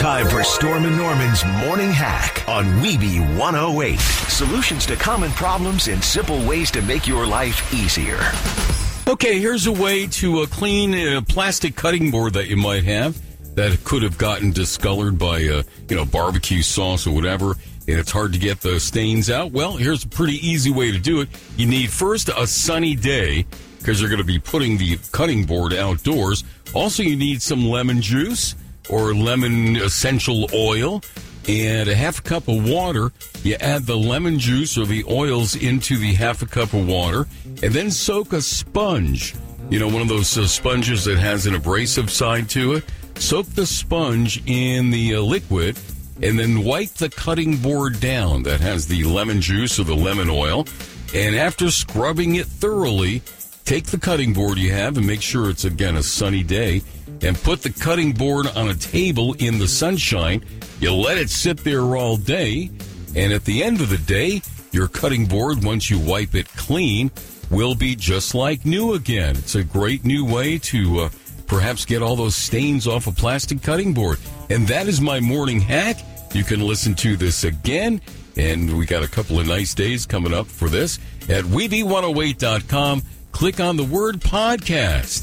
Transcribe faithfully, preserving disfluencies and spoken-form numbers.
Time for Storm and Norman's Morning Hack on Weeby one oh eight. Solutions to common problems and simple ways to make your life easier. Okay, here's a way to uh, clean a plastic cutting board that you might have that could have gotten discolored by, uh, you know, barbecue sauce or whatever, and it's hard to get the stains out. Well, here's a pretty easy way to do it. You need first a sunny day, because you're going to be putting the cutting board outdoors. Also, you need some lemon juice or lemon essential oil and a half a cup of water. You add the lemon juice or the oils into the half a cup of water and then soak a sponge. You know, one of those uh, sponges that has an abrasive side to it. Soak the sponge in the uh, liquid and then wipe the cutting board down that has the lemon juice or the lemon oil. And after scrubbing it thoroughly, take the cutting board you have and make sure it's, again, a sunny day, and put the cutting board on a table in the sunshine. You let it sit there all day, and at the end of the day, your cutting board, once you wipe it clean, will be just like new again. It's a great new way to uh, perhaps get all those stains off a plastic cutting board. And that is my morning hack. You can listen to this again, and we got a couple of nice days coming up for this at Weeby one oh eight dot com. Click on the word podcast.